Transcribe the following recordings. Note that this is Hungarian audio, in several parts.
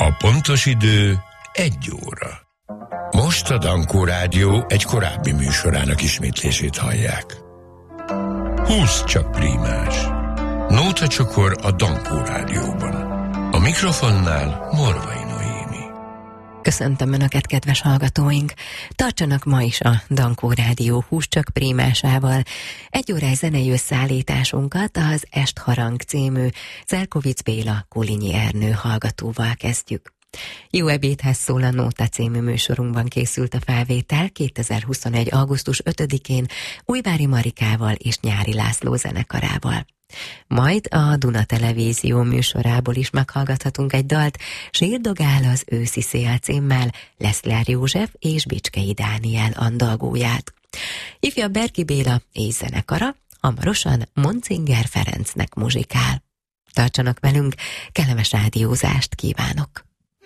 A pontos idő 1 óra. Most a Dankó Rádió egy korábbi műsorának ismétlését hallják. 20 csak prímás. Nóta csokor a Dankó Rádióban. A mikrofonnál Morvai Noémi. Köszöntöm Önöket, kedves hallgatóink! Tartsanak ma is a Dankó Rádió 20 csak prímásával. 1 órás zenei összeállításunkat az Est Harang című Zelkovics Béla Kulinyi Ernő hallgatóval kezdjük. Jó ebédhez szól a Nóta című műsorunkban készült a felvétel 2021. augusztus 5-én Újvári Marikával és Nyári László zenekarával. Majd a Duna Televízió műsorából is meghallgathatunk egy dalt, Sírdogál az őszi szél címmel Leszler József és Bicskei Dániel andalgóját. Ifjabb Berki Béla és zenekara hamarosan Monsinger Ferencnek muzsikál. Tartsanak velünk, kellemes rádiózást kívánok!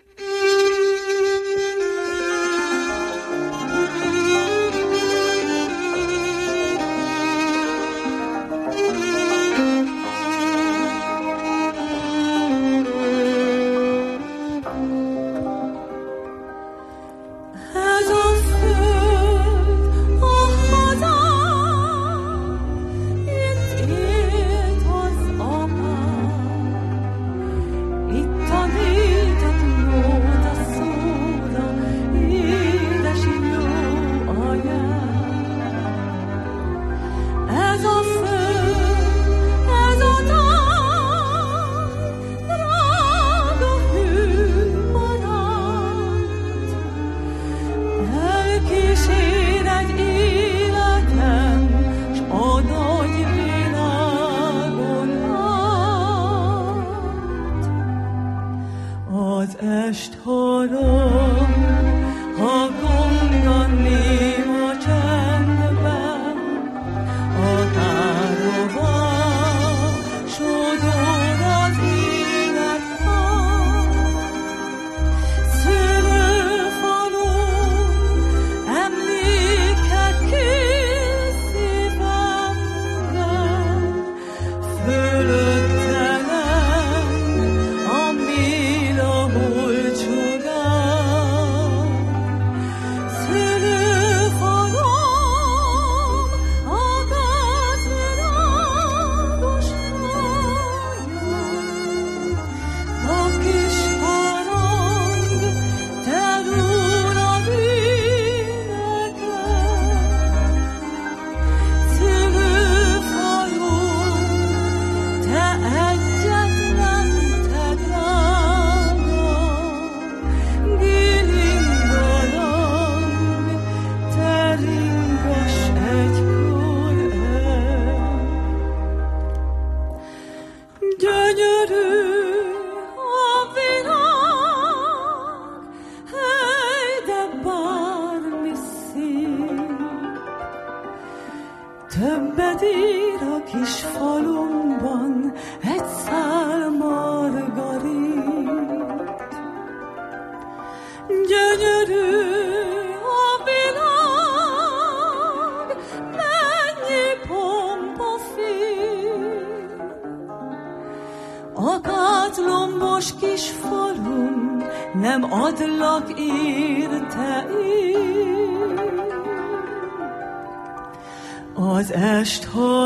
Az est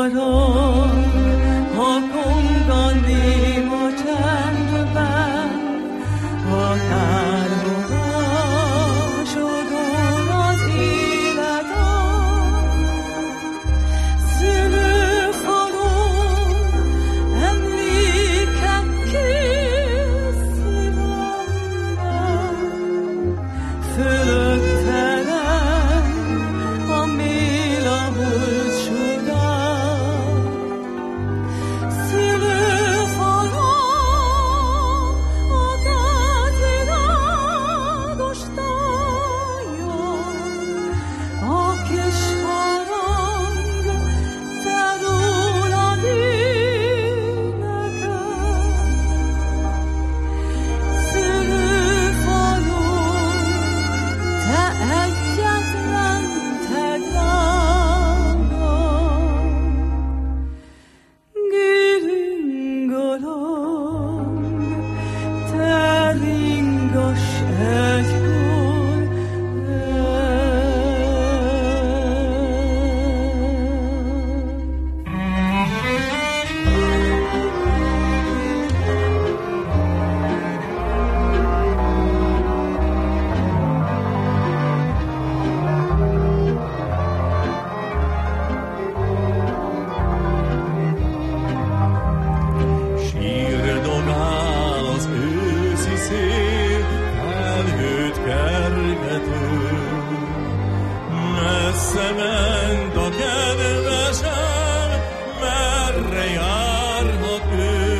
harang, ha kongan néma csendben, akárhova sodor az élet szülőfalon, emlékek kész szívemben, fölöttelen a mélamult sugár. Szülőfalon felhőt kergető. Messze ment a kedvesem, merre járhat ő?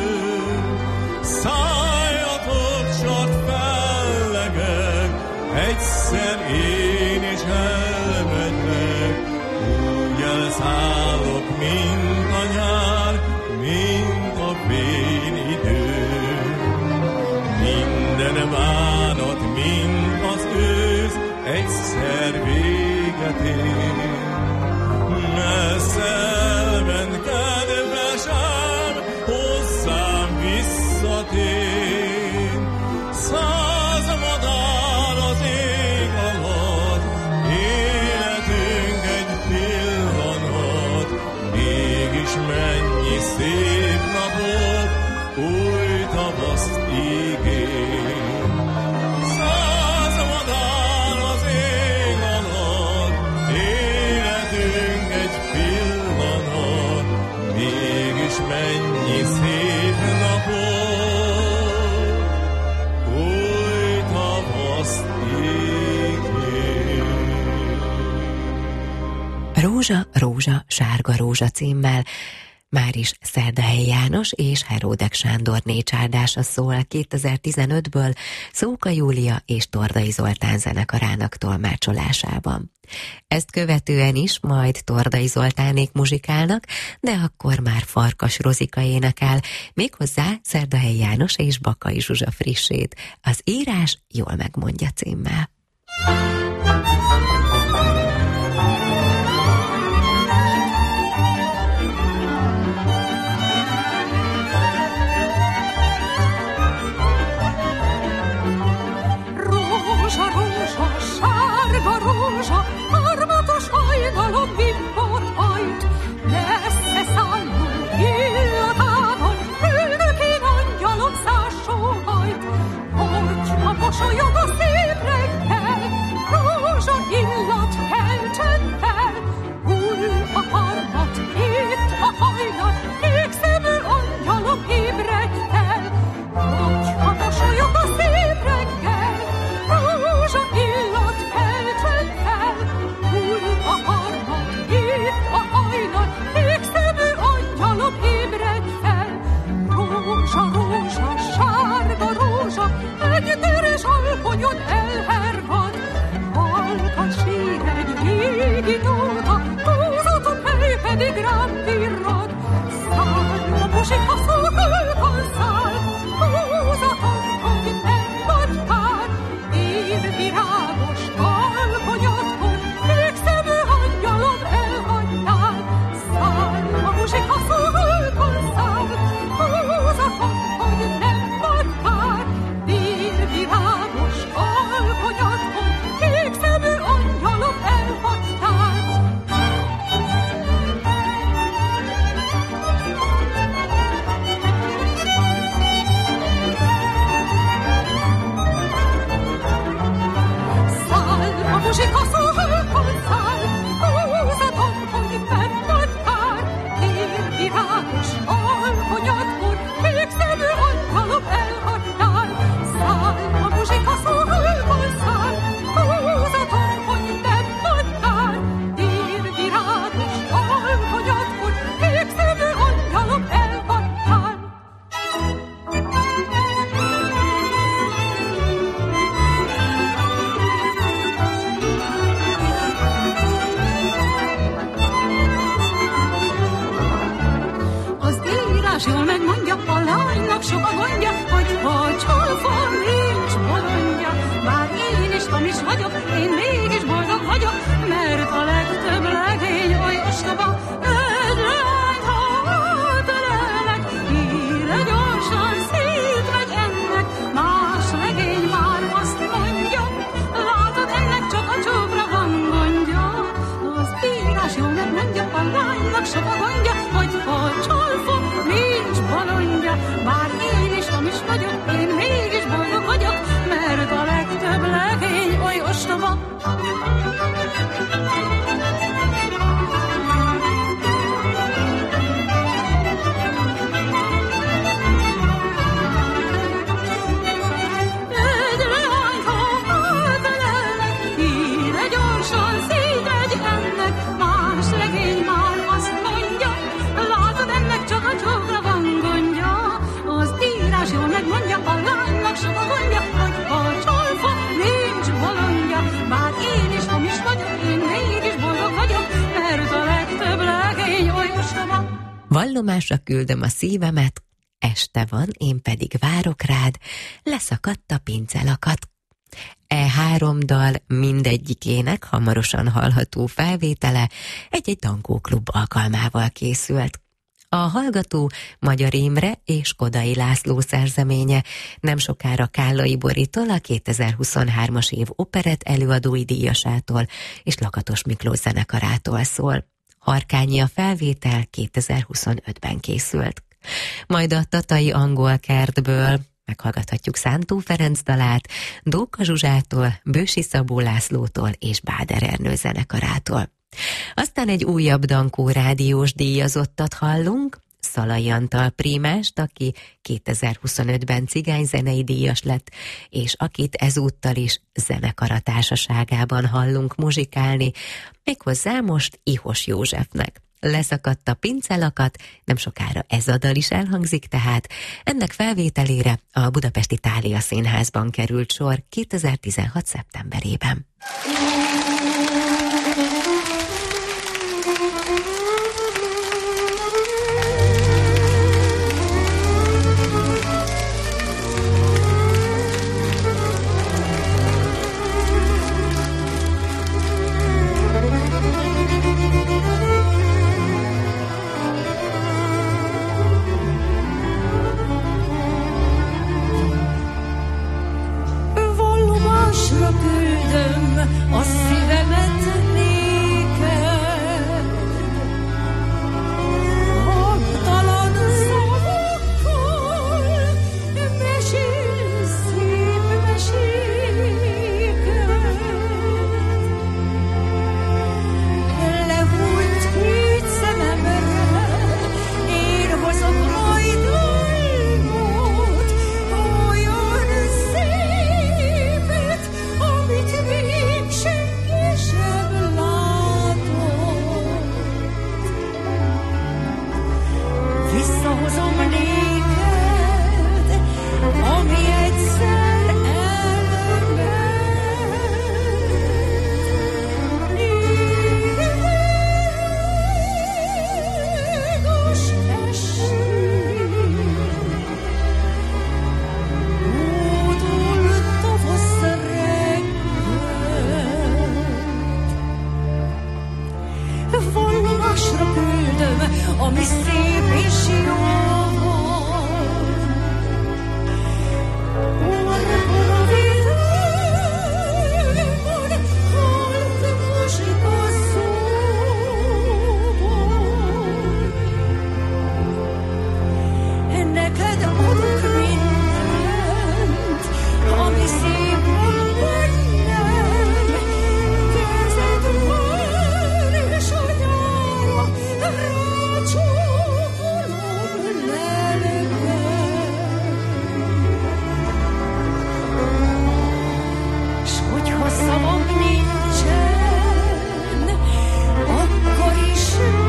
Szálljatok, csak fellegek, egyszer én is elmegyek. Úgy elszállok, mint a nyár, mint a fényidő. Minden bánat, mint az ősz, egyszer véget ér. Messze elment kedvesem, hozzám visszatér. 100 madár az ég alatt, életünk egy pillanat. Mégis mennyi szép napot, új tavaszt ígér. 100 madár az ég alatt, életünk egy pillanat. Mégis mennyi szép napot, új tavaszt ígér. Rózsa, rózsa, sárga rózsa címmel már is Szerdahelyi János és Heródek Sándor nécsárdása szól 2015-ből Szóka Júlia és Tordai Zoltán zenekarának tolmácsolásában. Ezt követően is majd Tordai Zoltánék muzsikálnak, de akkor már Farkas Rozika énekel, méghozzá Szerdahelyi János és Bakai Zsuzsa frissét, az írás jól megmondja címmel. Sárga rózsa, armatos hajnalom bimbót hajt, messze szálló illatában ülnök én angyalom szássóhajt. Hogyha mosolyog a szép reggel, rózsa illat keltsen fel, hull a harmat, itt a hajnal, égszemű angyalom ébredj fel. Hogyha mosolyog a szép reggel, rózsa illat keltsen fel, hull a harmat, itt a hajnal, égszemű angyalom ébredj fel. Rózsa, rózsa, sárga rózsa, egy terhes alkonyon elhervad, halkan sír egy régi nóta, húzatom hely pedig rám virrad. Száll a muzsika szó, halkan száll, húzatom, hogy nem vagy pár, virágos alkonyatkor, égszemű angyalom elhagytál. Száll a muzsika szó, halkan száll, húzatom, hogy nem vagy pár, virágos alkonyatkor, Vallomásra küldöm a szívemet, este van, én pedig várok rád, leszakadt a pincelakat. E 3 dal mindegyikének hamarosan hallható felvétele egy Dankó Klub alkalmával készült. A hallgató Magyar Imre és Kodai László szerzeménye, nem sokára Kállai Boritól, a 2023-as év operett előadói díjasától és Lakatos Miklós zenekarától szól. Harkányi a felvétel 2025-ben készült. Majd a Tatai Angol Kertből meghallgathatjuk Szántó Ferenc dalát, Dóka Zsuzsától, Bősi Szabó Lászlótól és Báder Ernő zenekarától. Aztán egy újabb Dankó rádiós díjazottat hallunk, Szalai Antal prímást, aki 2025-ben cigányzenei díjas lett, és akit ezúttal is zenekara társaságában hallunk muzsikálni, méghozzá most Ihos Józsefnek. Leszakadt a pincelakat, nem sokára ez a dal is elhangzik tehát. Ennek felvételére a Budapesti Thália Színházban került sor 2016. szeptemberében. A szívemet néked, hangtalan szavakkal mesél szép meséket. Lehúlt két szememre, én hozom majd álmot, olyan szépet, amit még senki sem látott. Visszahozom néked, ami egyszer elment. Égos estél, hódol tavasz reggelt. Vallomásra küldöm, ami szép és jó van. Orrban a világban, halk most a szóban. Neked adok mindent, ami szép van bennem. Kezed van, és a nyára rácsókolom lelkem. S hogyha szavam nincsen, akkor is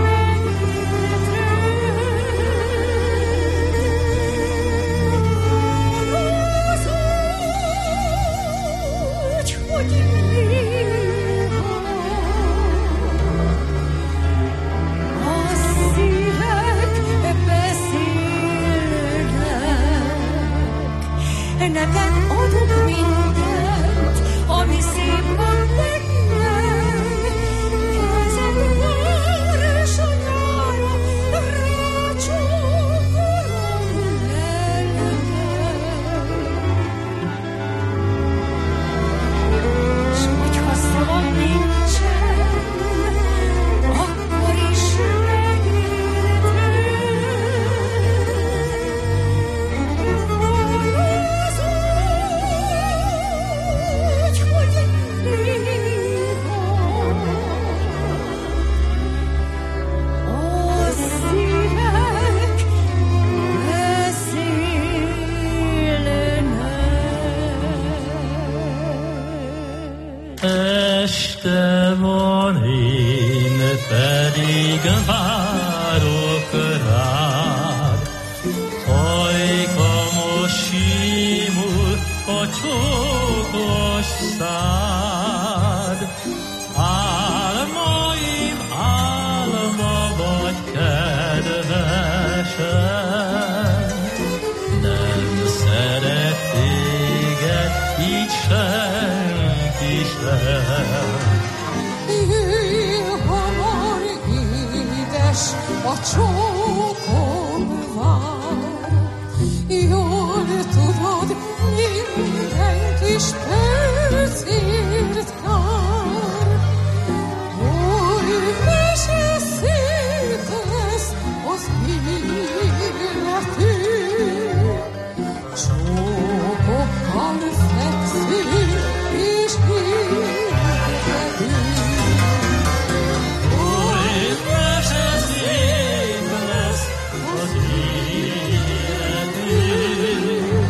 az úgy, hogy néha a szívek beszélnek. Neked adok mindent, ami szép van bennem. Kezed van, és a nyára rácsókolom lelkem. S hogyha szavam nincsen, akkor is megértem. Az úgy, hogy néha a szívek beszélnek. Este van, én pedig várok rád. Ajka most simul a csókos szád. Álmaim álma vagy kedves. senki sem. Jöjj hamar, édes, a csókom vár. Jól tudod, minden kis percért kár. Oly mese szép lesz az életünk, csókokkal fekszünk és ébredünk. Oly mese szép lesz az életünk,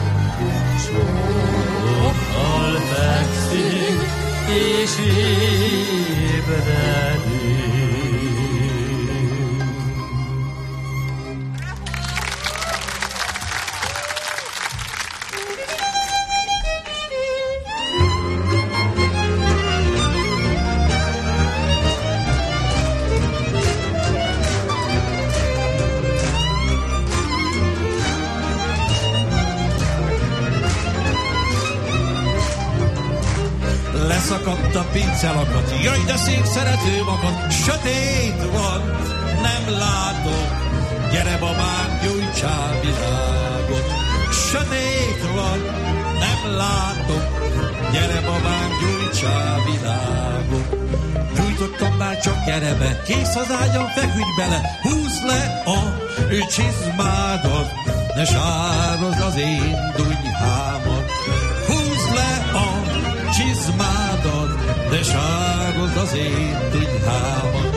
csókokkal fekszünk és ébredünk. Leszakadt a pincelakat, jaj, de szép szerető magad, sötét van, nem látok, gyere babám, gyújtsál világot. Sötét van, nem látok, gyere babám, gyújtsál világot. Gyújtottam már, csak gyere be, kész az ágyam, feküdj bele, húzd le a csizmádat, ne sározd az én dunyhámat. Húzd le a csizmádat, de sározd az én dunyhámat.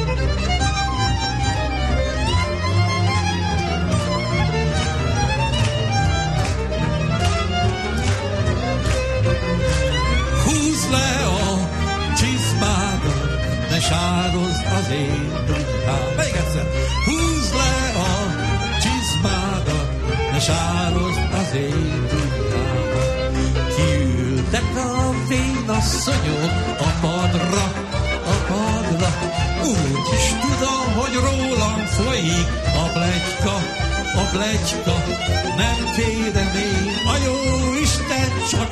Húzd le a csizmádat, de sározd az én dunyhámat. Még egyszer! Húzd le a csizmádat, de sározd az én dunyhámat. Kiültek a vénasszonyok a padra, úgy is tudom, hogy rólam folyik a pletyka, nem kérem én a jó Isten csak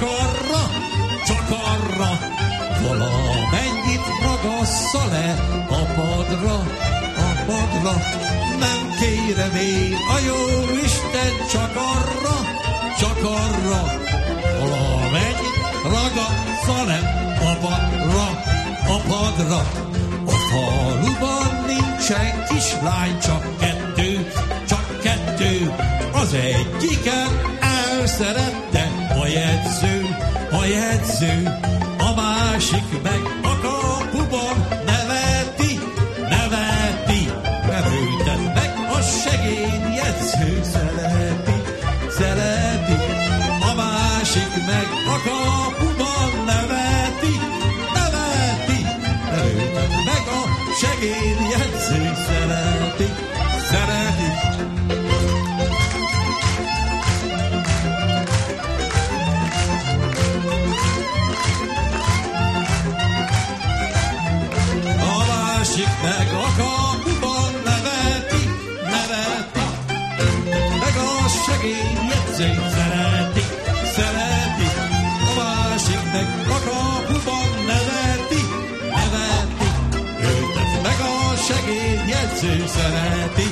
arra, valamennyit ragassza le a padra, nem kérem én a jó Isten csak arra, valamennyit ragassza le a padra. A faluban nincsen kislány, csak kettő, az egyiken elszerette a jegyző, a másik meg a kapuban neveti, mert őtet meg a segédjegyző szereti, a másik meg a kapuban neveti, mert őtet meg a segédjegyző szereti. Meg a kapuban neveti, meg a segédjegyzőt szereti, a másik meg a kapuban neveti, őtet meg a segédjegyző szereti.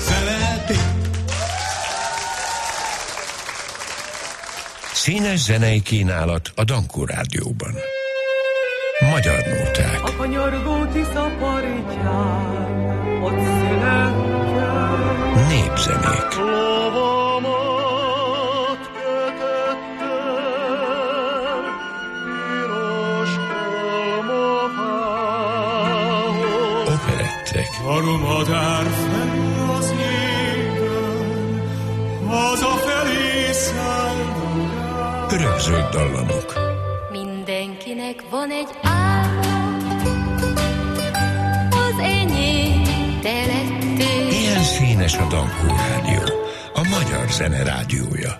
Színes zenei kínálat a Dankó Rádióban. Magyar nóták. A kanyargó Tisza partján, ott születtem. Népzenék. Lovamat kötöttem, piros almafához. Operettek. Harmadár felül az égen, hazafelé szálltam. Örökzöld dallamok. Mindenkinek van egy álma, az enyém te lettél. Ilyen színes a Dankó Rádió, a magyar zene rádiója.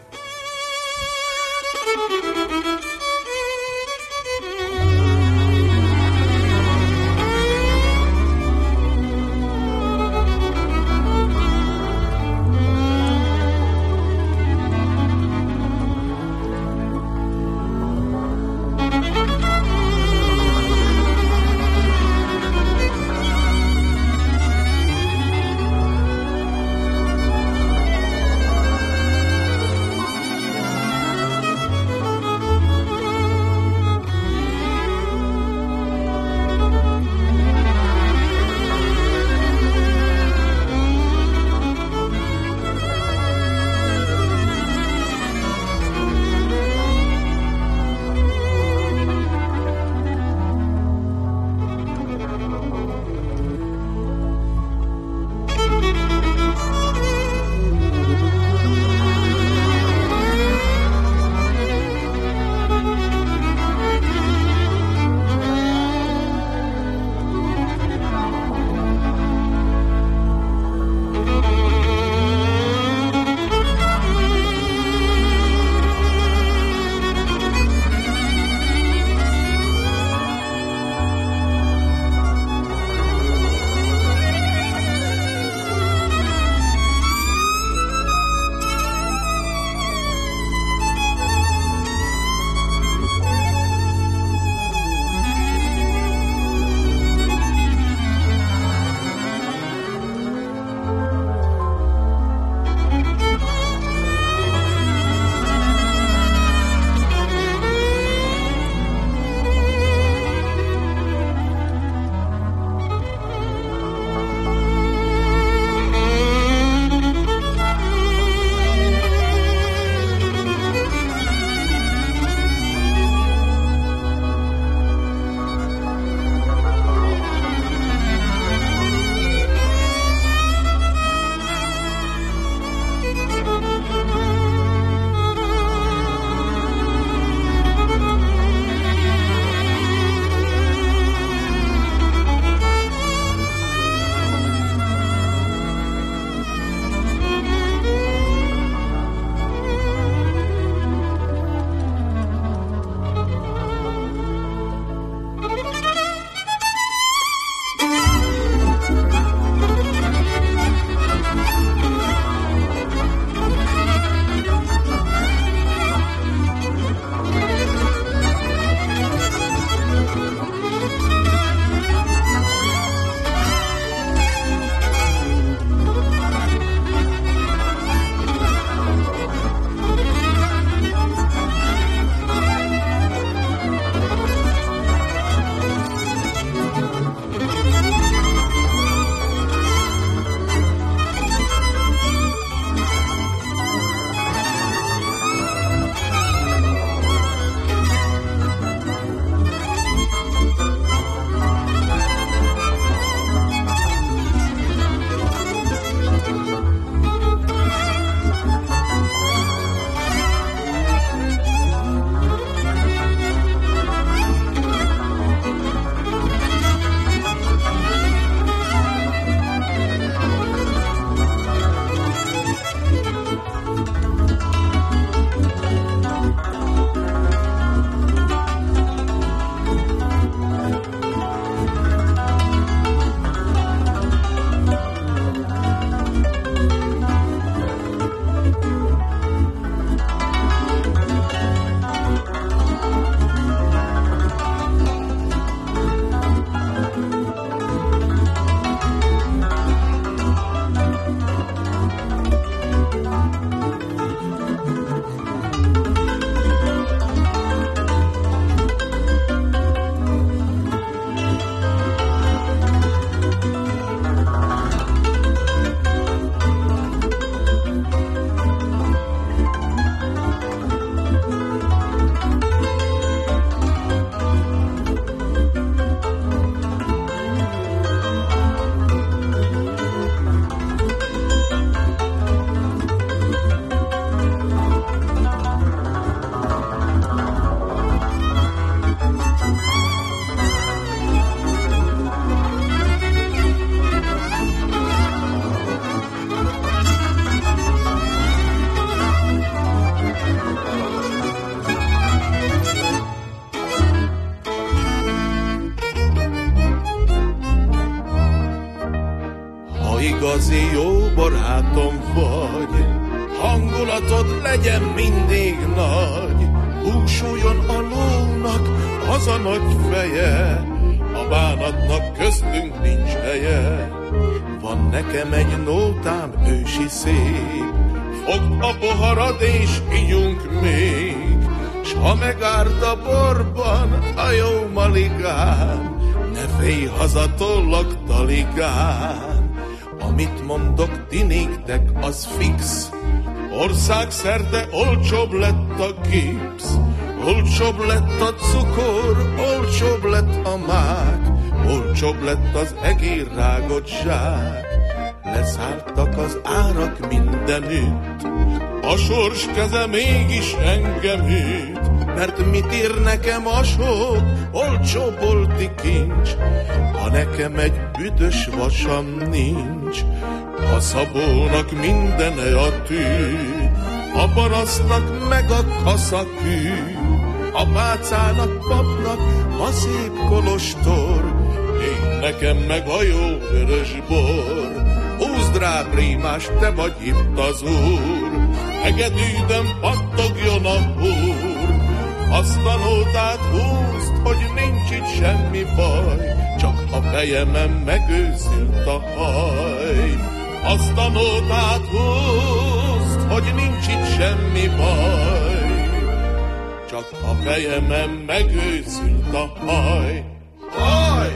igazi jó barátom vagy. Hangulatod legyen mindig nagy, búsuljon a lónak az a nagy feje, a bánatnak köztünk nincs helye. Van nekem egy nótám ősi szép, fogd a poharad és ígyunk még, s ha megárd a borban a jó maligán, ne félj, hazatollak taligán. Amit mondok ti néktek, az fix, országszerte olcsóbb lett a gipsz, olcsóbb lett a cukor, olcsóbb lett a mák, olcsóbb lett az egérrágottság. Leszálltak az árak mindenütt, a sors keze mégis engem üt, mert mit ír nekem a sok olcsó bolti kincs, ha nekem egy büdös vasam nincs. A Szabónak mindene a tű, a parasztnak meg a kaszakű, a pácának, papnak a szép kolostor, én nekem meg a jó vörös bor. Húzd rá, prímás, te vagy itt az úr, egedűdön pattogjon a húr. Azt a nótát húzd, hogy nincs itt semmi baj, csak a fejemen megőszült a haj. Azt a nótát húzd, hogy nincs itt semmi baj, csak a fejemen megőszült a haj. Haj!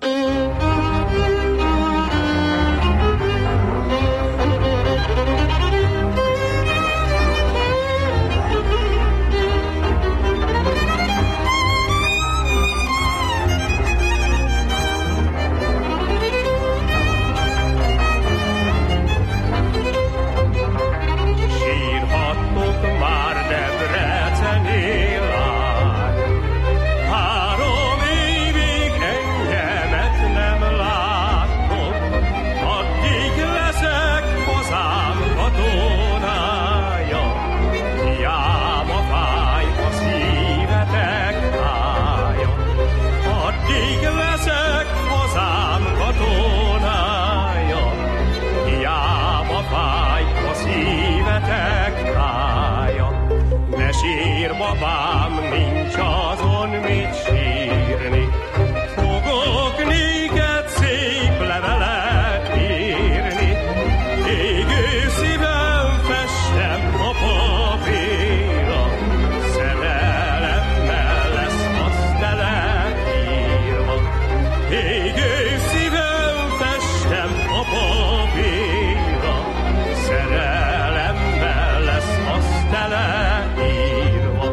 Babám, nincs azon mit sírni, fogok néked szép levelet írni, égő szívem festem a papírra, szerelemmel lesz azt teleírva. Égő szívem festem a papírra, szerelemmel lesz azt teleírva.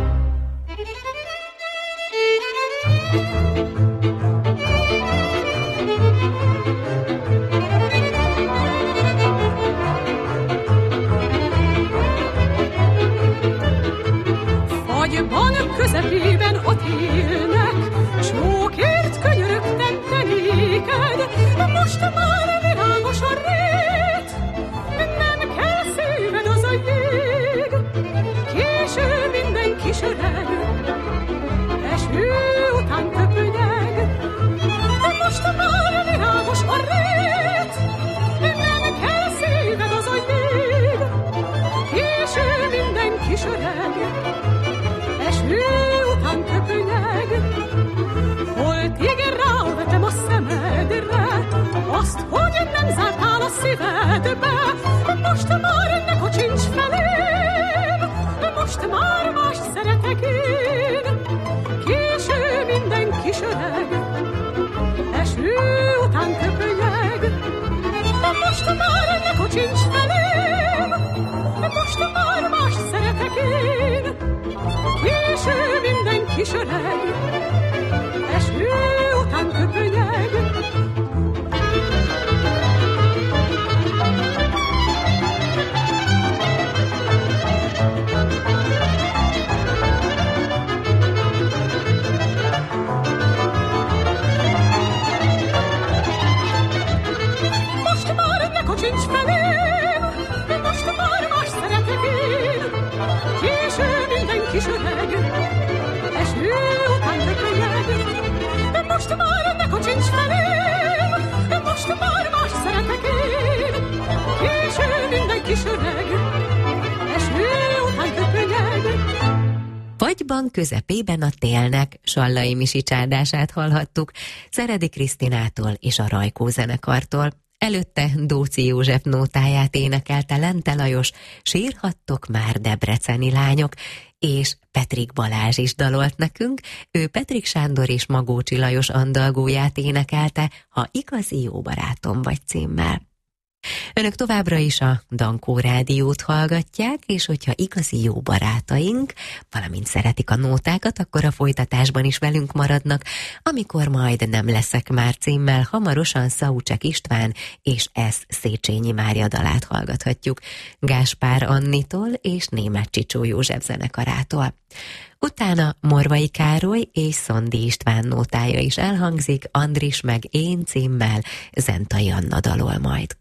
Fagyban közepében ott élnek, sókért könyörögtem te néked, most már virágos a rét, nem kell szíved az a jég, késő minden kis öreg, eső után köpönyeg, most már virágos a rét, nem kell szíved az a jég, késő minden kis öreg, eső után köpönyeg. Holtig rávetem a szemedre azt, hogy nem zártál a szívedbe, most már ne kocsincs felém, most már más szeretek én. Késő minden kis öreg, eső után köpönyeg, most már ne kocsincs felém, most már más szeretek én. Késő minden kis öreg, eső után köpönyeg. Most már ne kocsincs felém, most már más szeretek én. Késő minden kis öreg, eső után ágyban közepében a télnek Sallai Misi csárdását hallhattuk, Szeredi Krisztinától és a Rajkó zenekartól. Előtte Dóczy József nótáját énekelte Lente Lajos, Sírhattok már debreceni lányok, és Petrik Balázs is dalolt nekünk, ő Petrik Sándor és Magócsi Lajos andalgóját énekelte, Ha igazi jó barátom vagy címmel. Önök továbbra is a Dankó Rádiót hallgatják, és hogyha igazi jó barátaink, valamint szeretik a nótákat, akkor a folytatásban is velünk maradnak, amikor majd Nem leszek már címmel hamarosan Szaucsek István és S. Széchenyi Mária dalát hallgathatjuk, Gáspár Annitól és Németh Csicsó József zenekarától. Utána Morvai Károly és Szondi István nótája is elhangzik, Andris meg én címmel Zentai Anna dalol majd.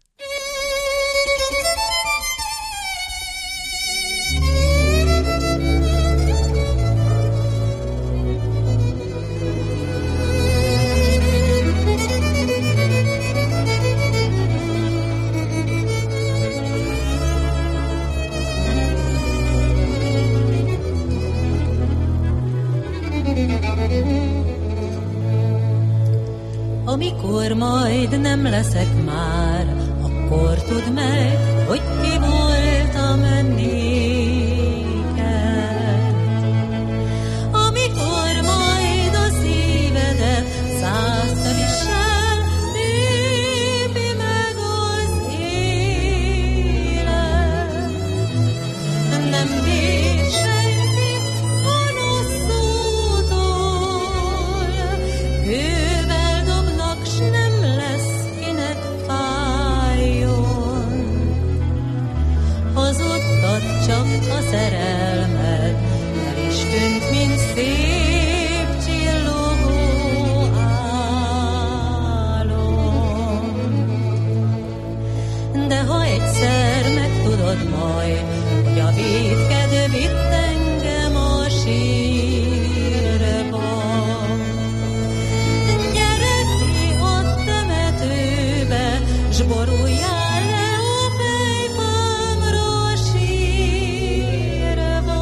Amikor majd nem leszek már, akkor tudd meg, hogy ki voltam néked. Amikor majd a szívedet százta visel, tépi meg az élet. Nem bír senki gonosz szótól, kővel dobnak, s nem lesz kinek fájjon. Hazudtad csak a szerelmed, el is tűnt, mint szép csillogó álom. De ha egyszer megtudod majd, hogy a vétked vitt engem a sírba, gyere ki a temetőbe, s boruljál le a fejfámra sírva.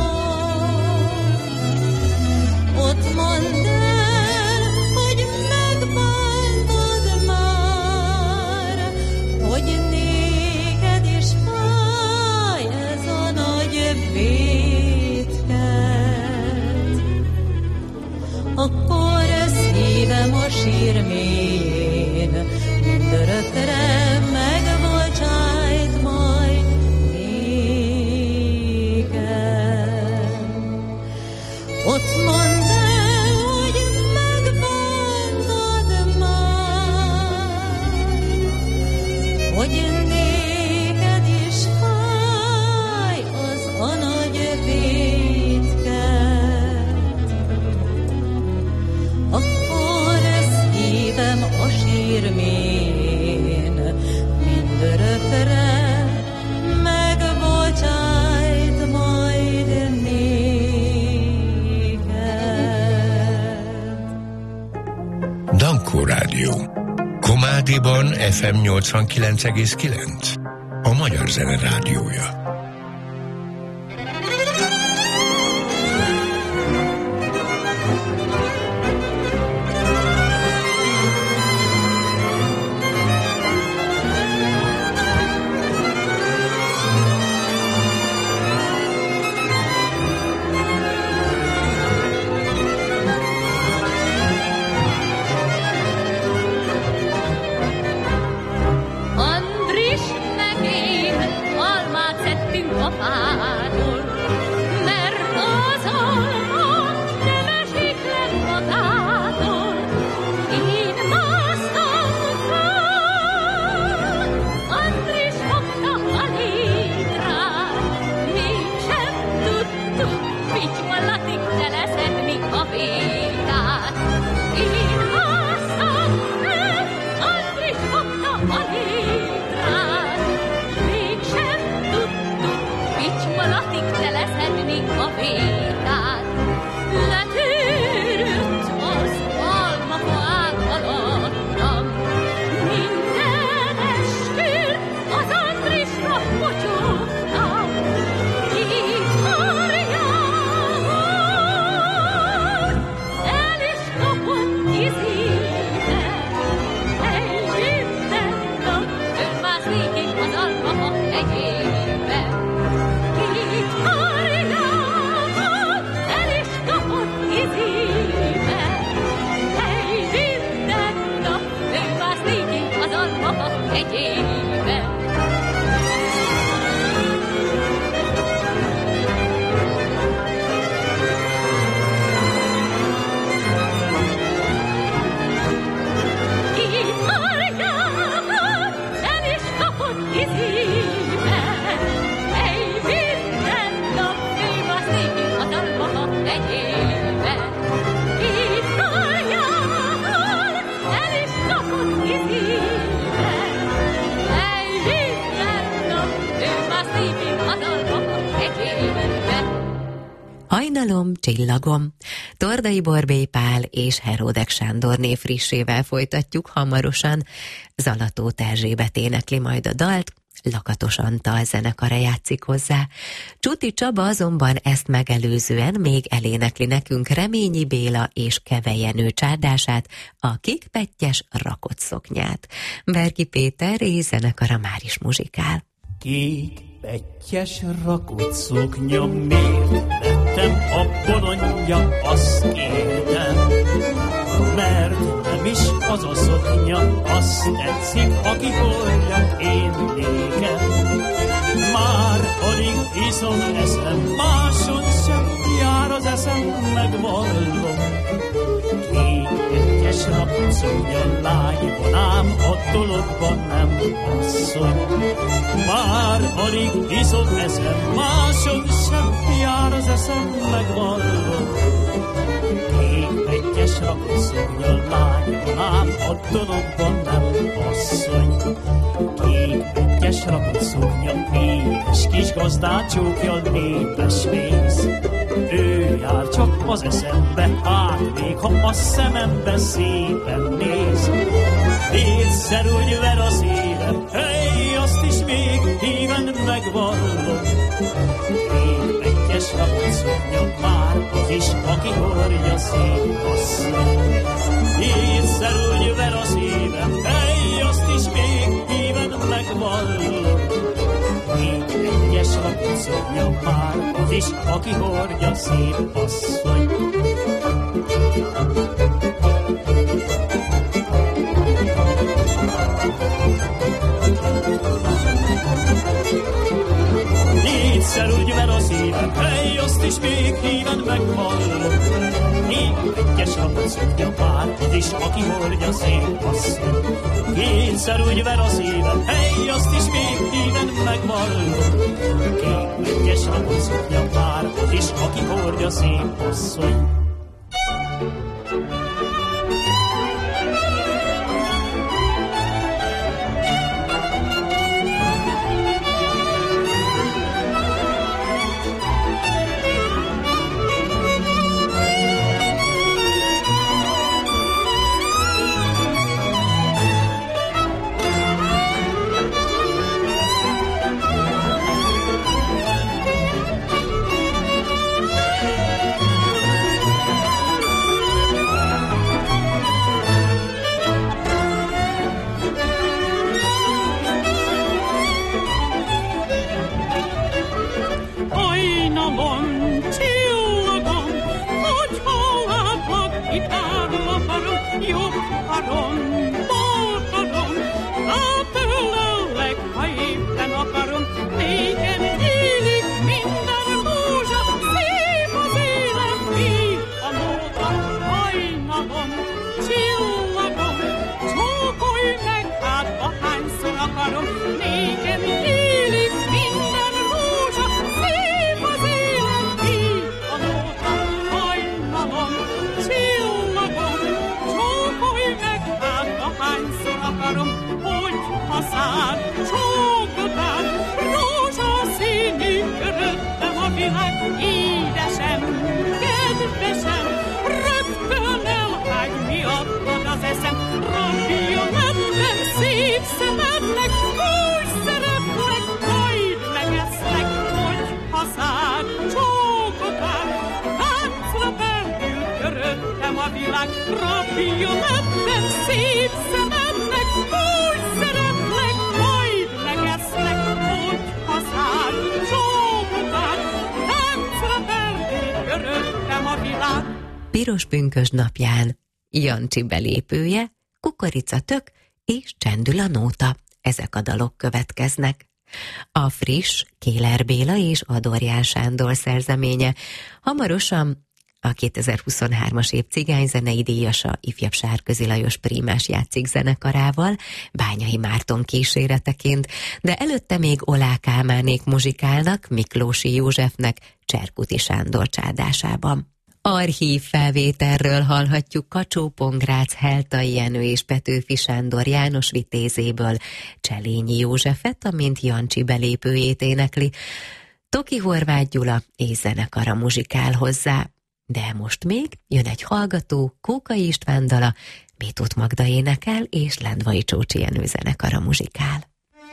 Ott mondd el, hogy megbántad már, hogy néked is fáj ez a nagy vétked. Akkor szívem a sír mélyén mindörökre megbocsájt majd néked. Ott mondd el, hogy megbántad már, hogy néked is fáj az a nagy vétked. Akkor szívem a sír mélyén mindörökre megbocsájt majd néked. Dankó Rádió. Komádiban FM 89,9. A Magyar Zene Rádiója. Andris meg én almát Csillagom. Tordai Borbély Pál és Heródek Sándorné frissével folytatjuk hamarosan. Zalatóth Erzsébet énekli majd a dalt, Lakatos Antal zenekara játszik hozzá. Csuti Csaba azonban ezt megelőzően még elénekli nekünk Reményi Béla és Keve Jenő csárdását, a Kékpettyes rakott szoknyát. Berki Péter és zenekara már is muzsikál. Kékpettyes rakott szoknya, miért lettem a bolondja, azt kérdem. Mert nem is az a szoknya, azt tetszik, aki hordja, én nékem. Már alig iszom, eszem, máson sem jár az eszem, megvallom. Kékpettyes rakott szoknya, lány van, ám a dologban nem asszony. Már alig iszom, eszem, máson sem jár az eszem, megvallom. Kékpettyes rakott szoknya, lány van, ám a dologban nem asszony. Kékpettyes rakott szoknya, édes kis gazdát csókja, népes mész. Ő jár csak az eszembe, hát még ha a szemembe szépen néz. Kétszer úgy ver a szívem, hey, azt is még híven megvallom. Kékpettyes rakott szoknya, már az is, aki hordja, szép asszony. Kétszer úgy ver a szívem, hey, azt is még híven megvallom. Kékpettyes rakott szoknya, már az is, aki hordja, szép asszony. Kétszer úgy ver a szívem, hey, azt is még híven megvallom. Kékpettyes rakott szoknya, már az is, aki hordja, szép asszony. Kétszer úgy ver a szívem, hey, azt is még híven megvallom. Kékpettyes rakott szoknya, már az is, aki hordja, szép asszony. Piros pünkösd napján Jancsi belépője, Kukoricatök és Csendül a nóta. Ezek a dalok következnek. A friss Kéler Béla és Adorján Sándor szerzeménye. Hamarosan a 2023-as év cigányzenei díjasa ifjabb Sárközi Lajos prímás játszik zenekarával, Bányai Márton kíséreteként, de előtte még Olá Kálmánék muzsikálnak Miklósi Józsefnek Cserkuti Sándor csárdásában. Archív felvételről hallhatjuk Kacsó-Pongrác, Heltai Jenő és Petőfi Sándor János Vitézéből Cselényi Józsefet, amint Jancsi belépőjét énekli. Toki Horváth Gyula és zenekara muzsikál hozzá. De most még jön egy hallgató, Kókai István dala, B. Tóth Magda énekel, és Lendvai Csócsi Jenő zenekara muzsikál.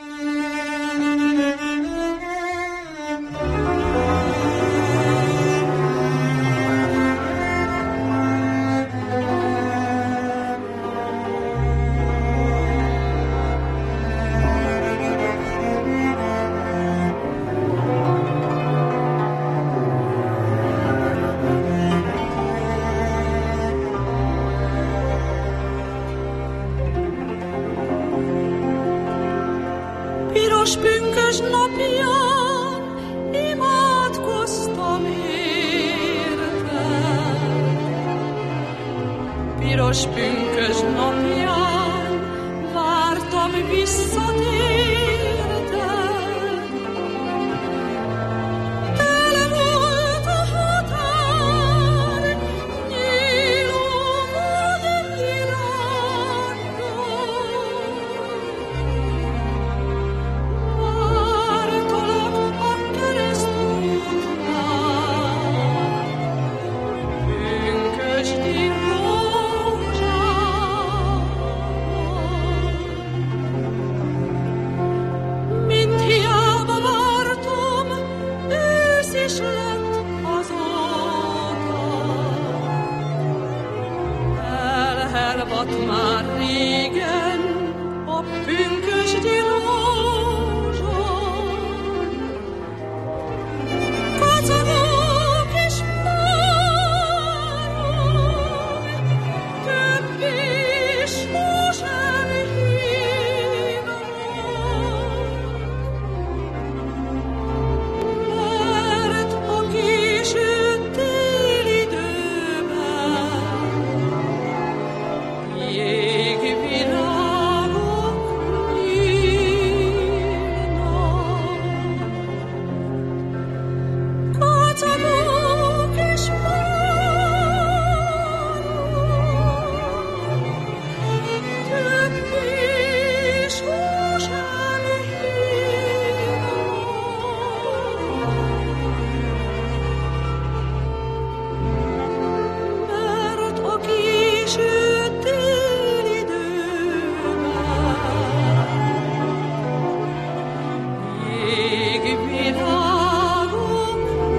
Piros pünkös napján imádkoztam érted. Piros pünkös napján vártam visszatérted. Tele volt a határ, nyíló volt irányba. Vártalak a keresztútnál, pünkösdi rózsában. Mint hiába vártam, ősz is lett azóta. Elhelvadt már régen a pünkösdi rózsa. Kacagok és párok, többé sosem hívnak. Mert a késő télidőben jégvirágok nyílnak. Kacagok és párok, többé sosem hívnak. Mert a késő télidőben jégvirágok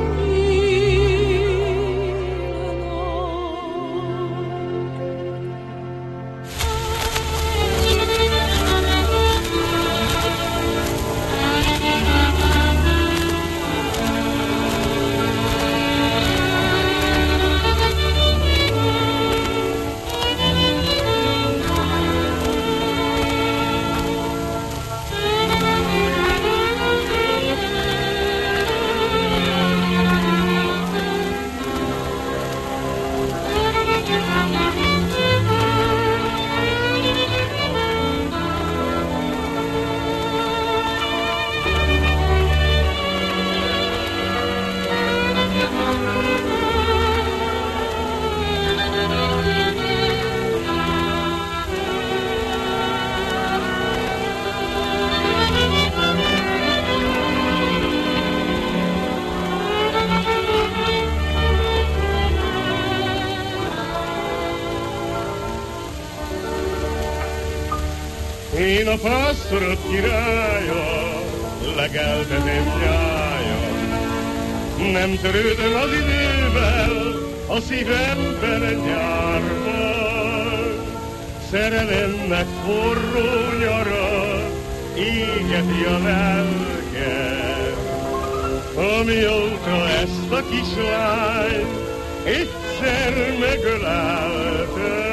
Én a pásztorok királya, legeltetem nyája. Nem törődöm az idővel, a szívemben nyárban. Szerelemnek forró nyara, égeti a lelkem. Amióta ezt a kislányt egyszer megöleltem.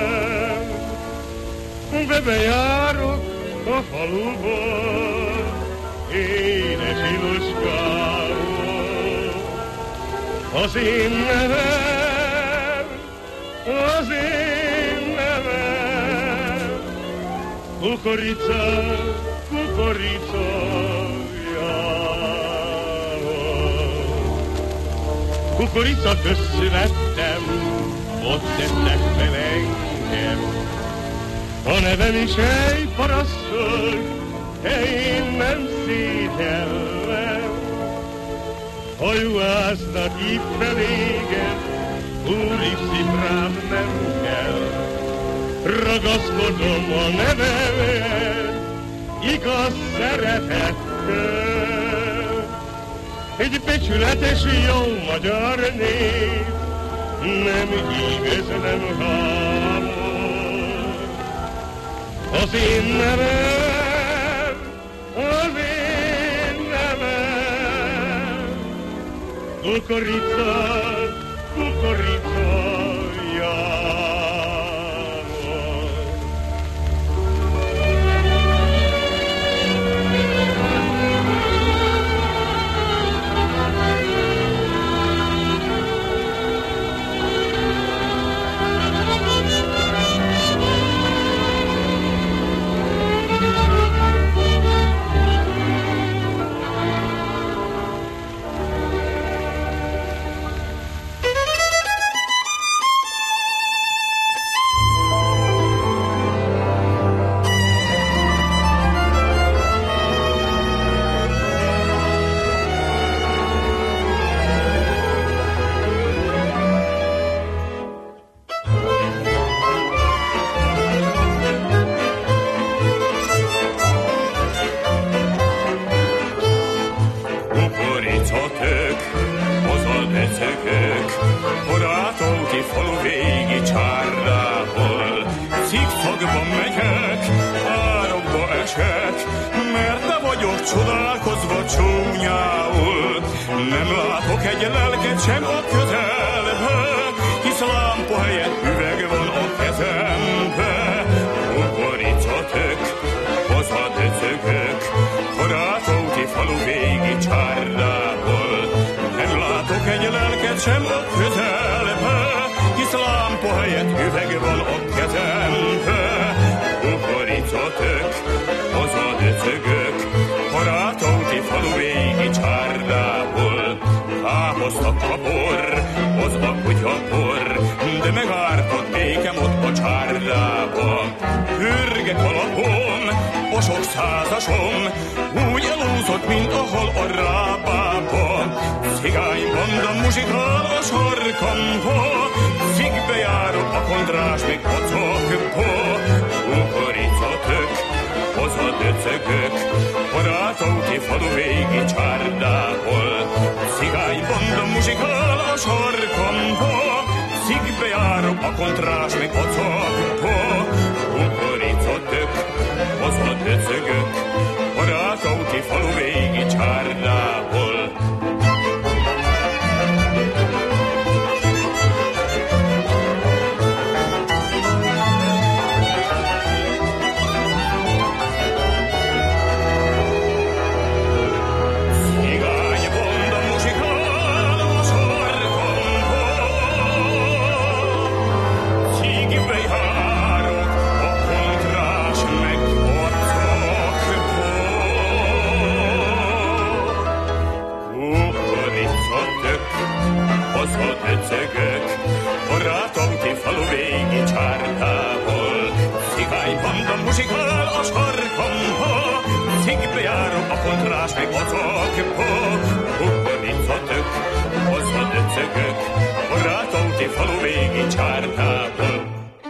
Bebejárok a faluba, édes Iluskából. Az én nevem, az én nevem, kukorica, kukorica, kukorica közszülettem, ott tettek fel engem. A nevem is egy parasztok, én nem szégyellem. Ha juhásznak itt felégem, úri szifrám nem kell. Ragaszkodom a nevemet, igaz szeretettel. Egy becsületes jó magyar nép, nem igaz, nem hámos. Az én nevem, az én nevem, kukorica, kukorica, csodálkozva csúnyául, nem látok egy lelket sem a közelbe, hisz lámpa helyett üveg van a kezembe. Kukoricatök, hazadöcögök, a Rátóti falu végi csárdából, nem látok egy lelket sem a közelbe, hisz lámpa helyett üveg van a kezembe. Kukoricatök, hazadöcögök, a Rátóti falu végi csárdából, káposztak a bor, az a kutyapor, de megártott békem ott a csárdába. Hürgek alapon, a sok százasom, úgy elúszott, mint a hal a rábába. Cigánybanda muzsikál a sarkamba, cigbe járok a kontrás még pocokba. Kukoricatök, hazadöcögök, a Rátóti falu végi csárdából, cigánybanda muzsikál a sarkamba, cigbe járok a kontrás még pocokba. Kukoricatök, hazadöcögök, a Rátóti falu végi csárdából. Hazadöcögök, a Rátóti falu végi csárdából, cigánybanda muzsikál a sarkamba, cigbe járok a kontrás meg pocokba. Kukoricatök, hazadöcögök, a Rátóti falu végi csárdából.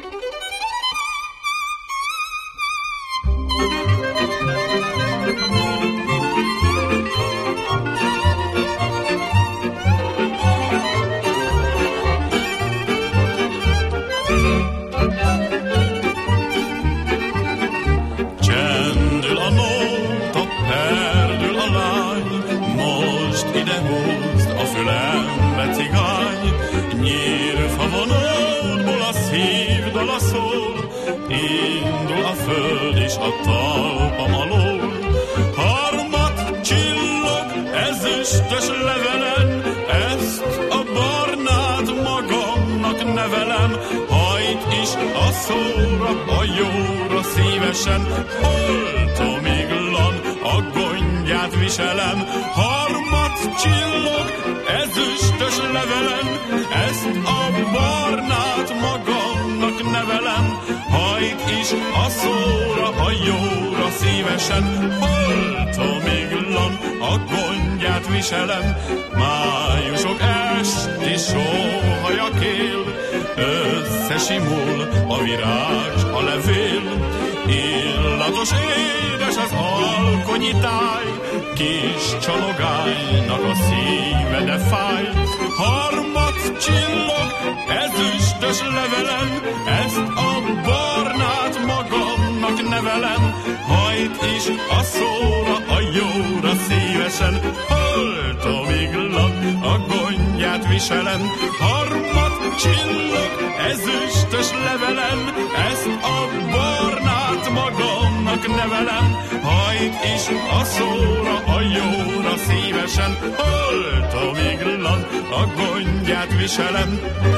Indul a föld és a talpam alól, harmat csillog ezüstös levelen, ezt a barnát magamnak nevelem. Hajt is a szóra, a jóra szívesen, holtomiglan a gondját viselem. Harmat csillog ezüstös levelen, ezt a barnát magamnak nevelem. nevelem, hajt is a szóra, a jóra szívesen, holtomiglan a gondját viselem, májusok esti sóhajakél, összesimul a virág, a levél, illatos édes az alkonyi táj, kis csalogánynak a szíve de fáj. Harmat csillog ezüstös levelem, ezt a barnát magamnak nevelem, hajt is a szóra, a jóra szívesen, holtomiglan a gondját viselem. Harmat csillog ezüstös levelem, ezt a barnát magamnak nevelem, hajt is a szóra, a jóra szívesen, holtomiglan a gondját viselem.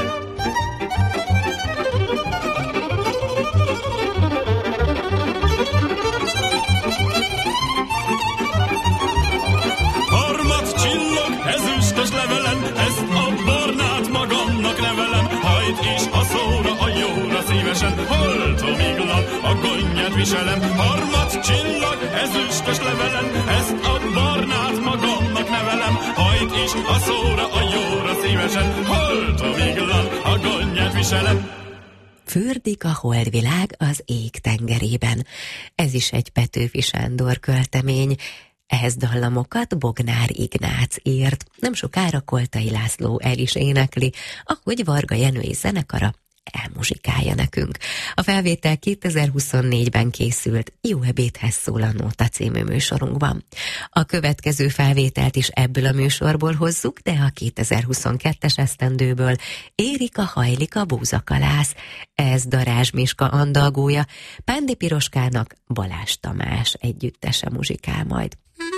Harmat csillog ezüstös levelem, ezt a barnát magamnak nevelem, hajt is a szóra, a jóra szívesen, holtomiglan a gondját viselem. Harmat csillag ezüstös levelem, ezt a barnát magamnak nevelem, hajt is a szóra, a jóra szívesen, holtomiglan a gondját viselem. Fürdik a holdvilág az ég tengerében. Ez is egy Petőfi Sándor költemény. Ehhez dallamokat Bognár Ignác írt. Nem sokára Koltai László el is énekli, ahogy Varga Jenő zenekara elmuzsikálja nekünk. A felvétel 2024-ben készült Jó ebédhez szól a Nóta című műsorunkban. A következő felvételt is ebből a műsorból hozzuk, de a 2022-es esztendőből Érika hajlik a búzakalász. Ez Darázs Miska andalgója, Pándi Piroskának Balázs Tamás együttese muzsikál majd.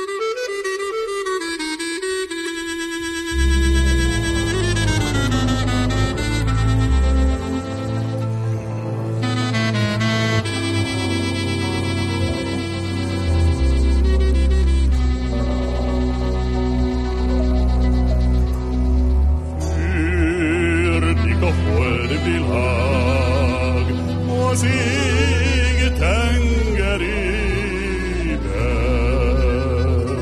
Az ég tengerében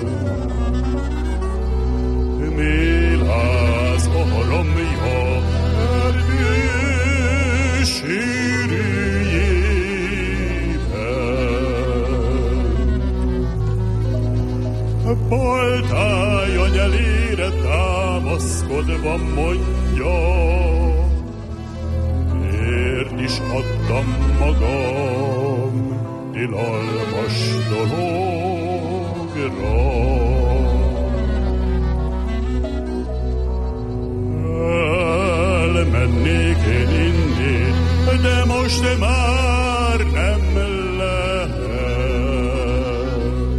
méláz aramja erdő sűrűjében. Baltája nyelére támaszkodva mondja, is adtam magam tilalmas dologra. Elmennék én inni, de most már nem lehet.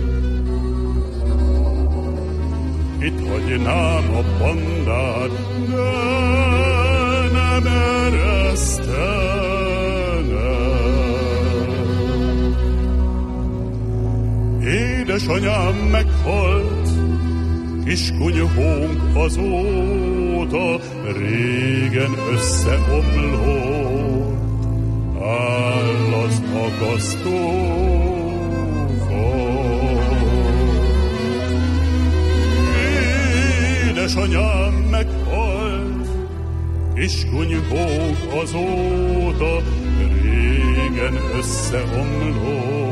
Itt hagynám a bandát, de nem eresztem. Édesanyám meghalt, kiskunyhónk azóta régen összeomlott, áll az akasztófa. Édesanyám meghalt, kiskunyhónk azóta régen összeomlott,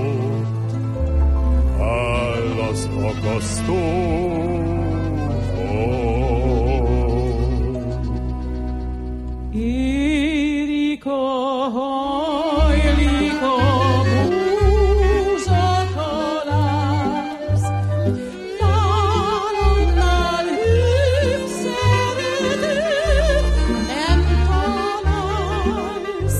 áll az akasztófa. Érika hajlik a búzakalász, nálamnál hűbb szeretőt nem találsz.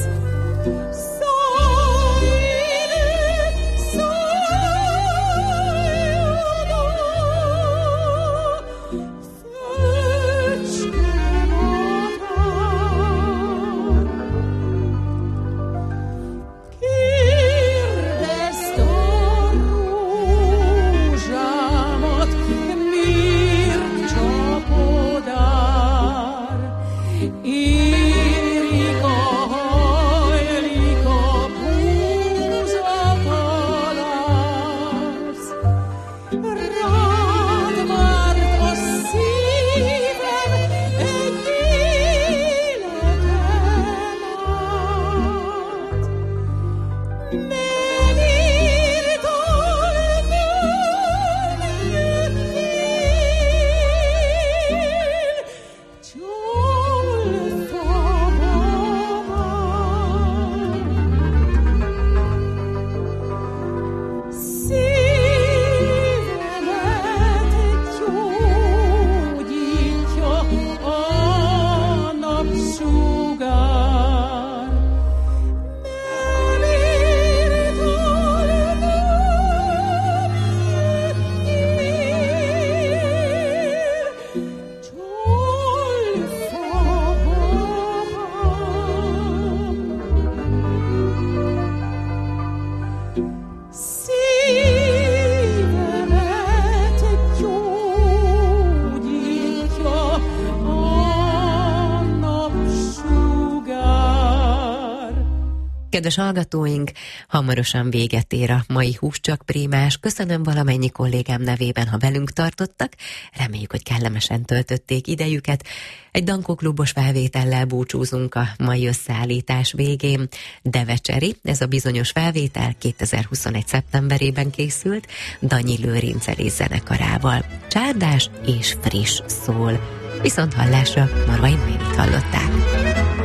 Kedves hallgatóink, hamarosan véget ér a mai Húscsak Prímás. Köszönöm valamennyi kollégám nevében, ha velünk tartottak. Reméljük, hogy kellemesen töltötték idejüket. Egy Dankó klubos felvétellel búcsúzunk a mai összeállítás végén. Devecseri, ez a bizonyos felvétel 2021. szeptemberében készült, Danyi Lőrinc zenekarával. Csárdás és friss szól. Viszont hallásra Marvai Noémit hallották.